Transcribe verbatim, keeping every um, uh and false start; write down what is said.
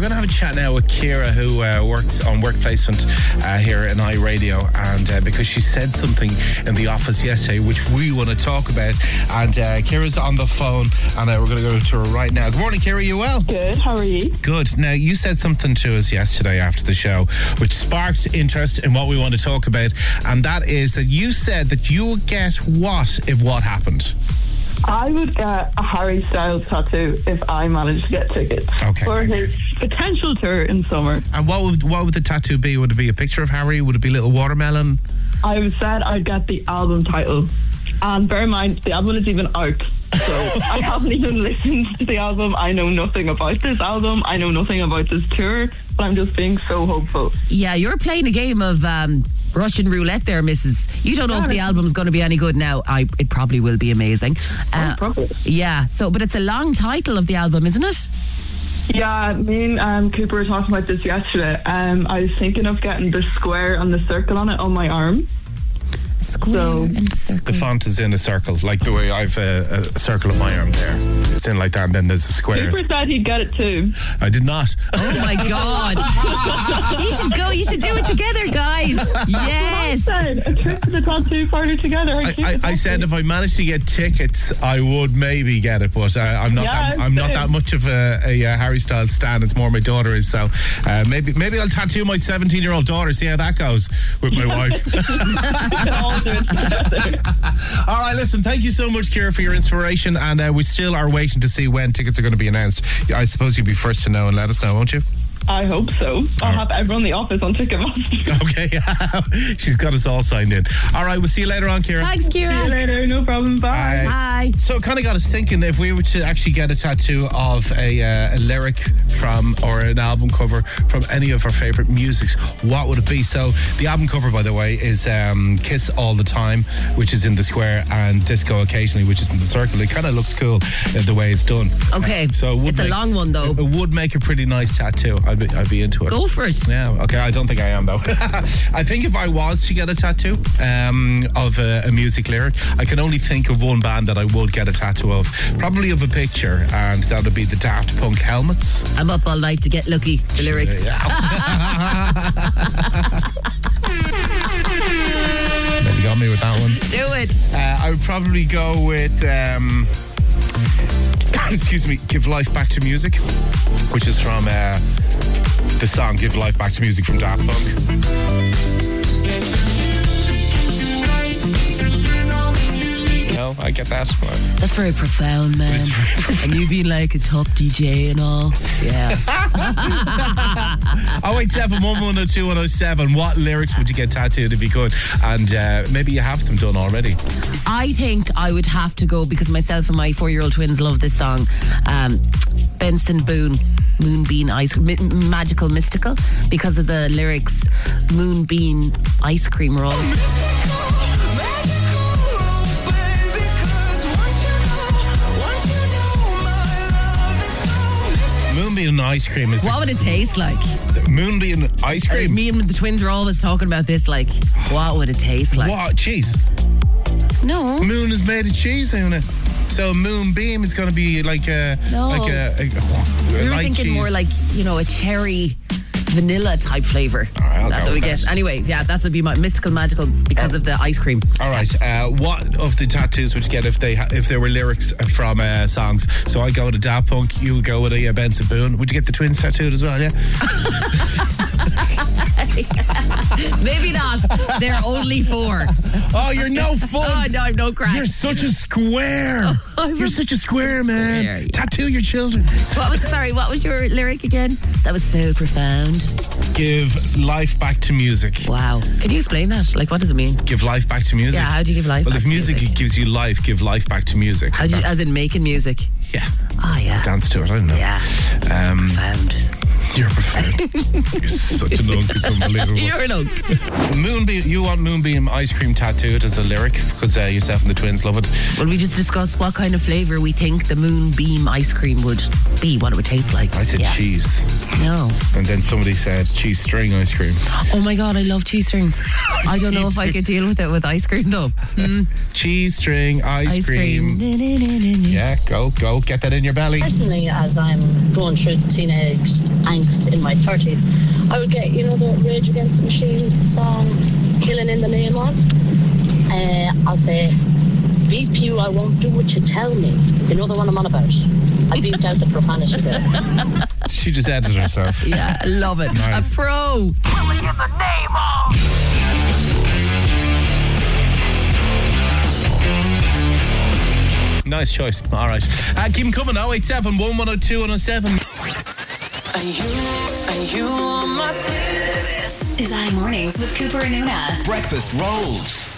we're going to have a chat now with Ciara, who uh, works on work placement uh, here in iRadio, and uh, because she said something in the office yesterday which we want to talk about, and uh, Ciara's on the phone, and uh, we're going to go to her right now. Good morning, Ciara, you well? Good, how are you? Good. Now, you said something to us yesterday after the show which sparked interest in what we want to talk about, and that is that you said that you would get what if what happened? I would get a Harry Styles tattoo if I managed to get tickets Okay. for his potential tour in summer. And what would what would the tattoo be? Would it be a picture of Harry? Would it be a little watermelon? I was said I'd get the album title. And bear in mind, the album is even out. So I haven't even listened to the album. I know nothing about this album. I know nothing about this tour. But I'm just being so hopeful. Yeah, you're playing a game of um, Russian roulette there, Missus You don't know if the album's going to be any good now. I It probably will be amazing. Uh, Oh, probably. Yeah, so, but it's a long title of the album, isn't it? Yeah, me and um, Cooper were talking about this yesterday. Um, I was thinking of getting the square and the circle on it on my arm. Square So- and circle. The font is in a circle, like the way I've uh, a circle on my arm there. It's in like that, and then there's a square. Cooper said he'd get it too. I did not. Oh my God. You should go, you should do it together, guys. Yes. I said a trip to the tattoo party together. I, I, I said if I managed to get tickets, I would maybe get it, but uh, I'm not. Yeah, that, I'm not same. that much of a, a, uh Harry Styles stan. It's more my daughter is. So uh, maybe maybe I'll tattoo my seventeen-year-old daughter. See how that goes with my wife. all do it together. All right, listen. Thank you so much, Ciara, for your inspiration, and uh, we still are waiting to see when tickets are going to be announced. I suppose you'll be first to know and let us know, won't you? I hope so. I'll have everyone in the office on Ticketmaster. Okay. She's got us all signed in. All right, we'll see you later on, Ciara. Thanks, See you Ciara. later. No problem. Bye. Bye. So it kind of got us thinking, if we were to actually get a tattoo of a, uh, a lyric from, or an album cover from any of our favourite musics, what would it be? So the album cover, by the way, is um, Kiss All the Time, which is in the square, and Disco Occasionally, which is in the circle. It kind of looks cool uh, the way it's done. Okay. Uh, so it would It's a make- long one, though. It, it would make a pretty nice tattoo. I'd be, I'd be into it. Go for it. Yeah, okay, I don't think I am, though. I think if I was to get a tattoo um, of a, a music lyric, I can only think of one band that I would get a tattoo of, probably of a picture, and that would be the Daft Punk Helmets. I'm up all night to get lucky. The lyrics. Yeah. Maybe got me with that one. Do it. Uh, I would probably go with, um, excuse me, Give Life Back to Music, which is from uh, the song Give Life Back to Music from Daft Punk. No, I get that. That's very profound, man. It's very profound. And you being like a top D J and all. Yeah. oh eight seven one one oh two one oh seven. What lyrics would you get tattooed if you could? And uh, maybe you have them done already. I think I would have to go, because myself and my four-year-old twins love this song. Um, Benson Boone, Moonbeam Ice Mi- Magical Mystical, because of the lyrics, Moonbeam Ice Cream Roll. Moonbeam ice cream is What would it taste like? Moonbeam ice Uh, cream. me and the twins are always talking about this, like, what would it taste like? What cheese? No. Moon is made of cheese, isn't it? So moonbeam is going to be like a No. like a, a, a We were light thinking cheese. more like, you know, a cherry vanilla type flavour. All right, I'll That's go what we with guess. that. Anyway, yeah, that would be my mystical magical because of the ice cream. All right. Uh, what of the tattoos would you get if they ha- if there were lyrics from uh, songs? So I go with a Daft Punk. You would go with a, a Benson Boone. Would you get the twins tattooed as well? Yeah. Maybe not. They're only four. Oh, you're no fun. Oh, no, I'm no crack. You're such a square. I'm You're a such a square, man. square, yeah. Tattoo your children. What was, sorry, what was your lyric again? That was so profound. Give life back to music. Wow. Can you explain that? Like, what does it mean? Give life back to music. Yeah, how do you give life well, back if to music, music? gives you life, give life back to music. How do you, That's- as in making music? yeah. Oh, yeah. Dance to it. I don't know. Yeah. Um, Profound. you're profound. You're such an unk. It's unbelievable. You're an unk. Moonbeam. You want Moonbeam ice cream tattooed as a lyric because uh, yourself and the twins love it. Well, we just discussed what kind of flavour we think the Moonbeam ice cream would be, what it would taste like. I said Yeah. cheese, No. and then somebody said cheese string ice cream. Oh my God, I love cheese strings. I don't know if I could deal with it with ice cream though. Mm, Cheese string ice, ice cream. cream. Yeah, go, go, get that in your belly. Personally, as I'm going through teenage angst in my thirties, I would get, you know, the Rage Against the Machine song, Killing in the Name of. Uh, I'll say, beep you, I won't do what you tell me. You know the one I'm on about? I beeped out the profanity there. She just edited herself. Yeah, I love it. Nice. A pro. Killing in the name of. Nice choice. All right. Uh, keep them coming. oh eight seven, one one oh two, one oh seven. Are you, are you on my team? This is I Mornings with Cooper and Una. Breakfast rolls.